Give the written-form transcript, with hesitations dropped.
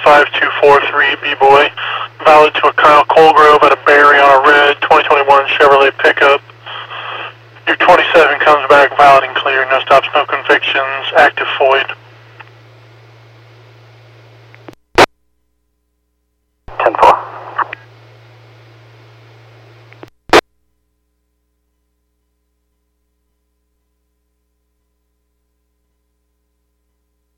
5243 B-Boy. Valid to a Kyle Colgrove at a Berry on a red 2021 Chevrolet pickup. Your 27 comes back valid and clear. No stops, no convictions. Active Floyd.